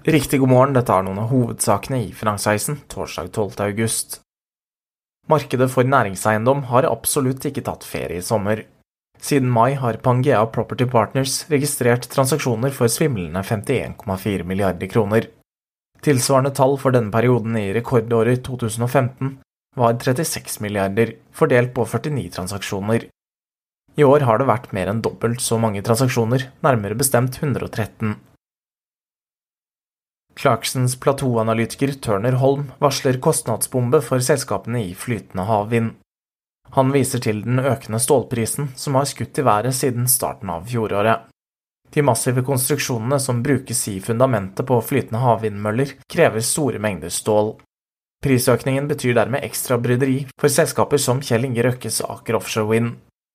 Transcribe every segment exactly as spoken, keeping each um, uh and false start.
Riktig god morgen, dette er noen av hovedsakene i Finansavisen, torsdag tolvte august. Markedet for næringseiendom har absolutt ikke tatt ferie i sommer. Siden mai har Pangea Property Partners registrert transaksjoner for svimlende femtien komma fire milliarder kroner. Tilsvarende tall for denne perioden i rekordåret to tusen og femten var trettiseks milliarder, fordelt på førtini transaksjoner. I år har det vært mer enn dobbelt så mange transaksjoner, nærmere bestemt hundre og tretten. Clarksons plateauanalytiker Turner Holm varsler kostnadsbombe for selskapene i flytende havvind. Han viser til den økende stålprisen som har skutt i været siden starten av fjoråret. De massive konstruksjonene som brukes i fundamentet på flytende havvindmøller krever store mengder stål. Prisøkningen betyr dermed ekstra bryderi for selskaper som Kjell Inge Røkkes Aker Offshore Wind.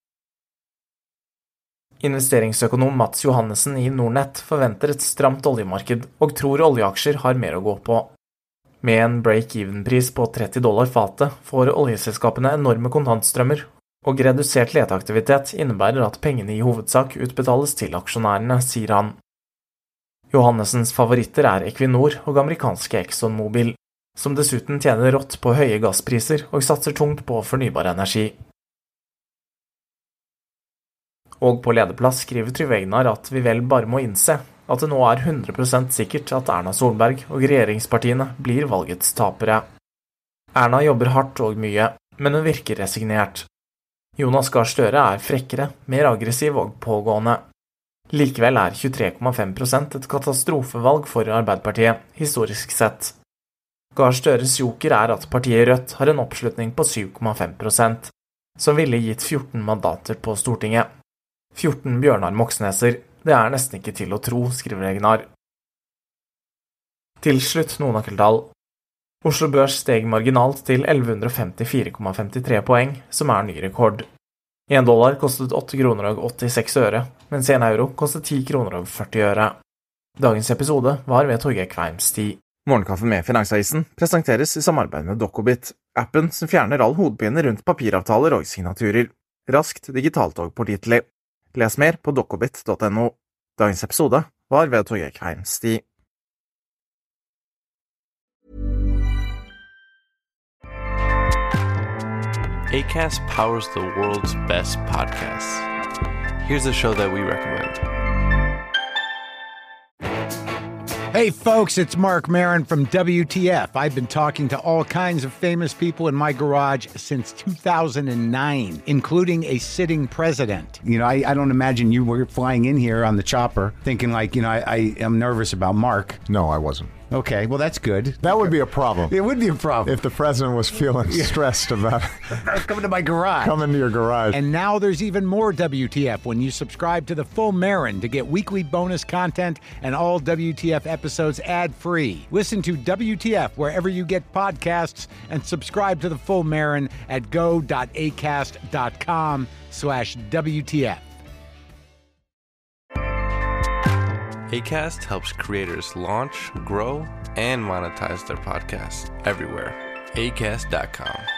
Investeringsøkonom Mats Johannessen i Nordnet forventer et stramt oljemarked og tror oljeaksjer har mer å gå på. Med en break-even-pris på tretti dollar fatet får oljeselskapene enorme kontantstrømmer, og redusert leteaktivitet innebærer at pengene i hovedsak utbetales til aksjonærene, sier han. Johannessens favoritter er Equinor og amerikanske ExxonMobil, som dessuten tjener rått på høye gasspriser og satser tungt på fornybar energi. Og på lederplass skriver Trygve Egnar at vi vel bare må innse at det nå er hundre prosent sikkert at Erna Solberg og regjeringspartiene blir valgets tapere. Erna jobber hardt og mye, men hun virker resignert. Jonas Gahr Støre er frekkere, mer aggressiv og pågående. Likevel er tjuetre komma fem prosent et katastrofevalg for Arbeiderpartiet, historisk sett. Gahr Støres joker er at partiet Rødt har en oppslutning på syv komma fem prosent, som ville gitt fjorten mandater på Stortinget. fjorten Bjørnar Moxneser, det er nesten ikke til å tro, skriver Egnar. Til slutt noen nøkkeltall. Oslo Børs steg marginalt til elleve femtifire komma femtitre poeng, som er ny rekord. En dollar kostet åtte kroner og åttiseks øre, mens en euro kostet ti kroner og førti øre. Dagens episode var ved Torgeir Kveims tid. Morgenkaffen med Finansavisen presenteres i samarbeid med Dokobit, appen som fjerner all hodepine rundt papiravtaler og signaturer. Raskt, digitalt og pålitelig. Les mer på dokobit punktum no. Dagens episode var ved Torgeir Kveims tid. Acast powers the world's best podcasts. Here's a show that we recommend. Hey folks, it's Mark Maron from W T F. I've been talking to all kinds of famous people in my garage since two thousand nine, including a sitting president. You know, I, I don't imagine you were flying in here on the chopper thinking like, you know, I, I am nervous about Mark. No, I wasn't. Okay, well, that's good. That would be a problem. It would be a problem. If the president was feeling stressed about coming to my garage. Coming to your garage. And now there's even more W T F when you subscribe to the full Marin to get weekly bonus content and all W T F episodes ad-free. Listen to W T F wherever you get podcasts and subscribe to the full Marin at go.acast.com slash WTF. Acast helps creators launch, grow, and monetize their podcasts everywhere. acast dot com.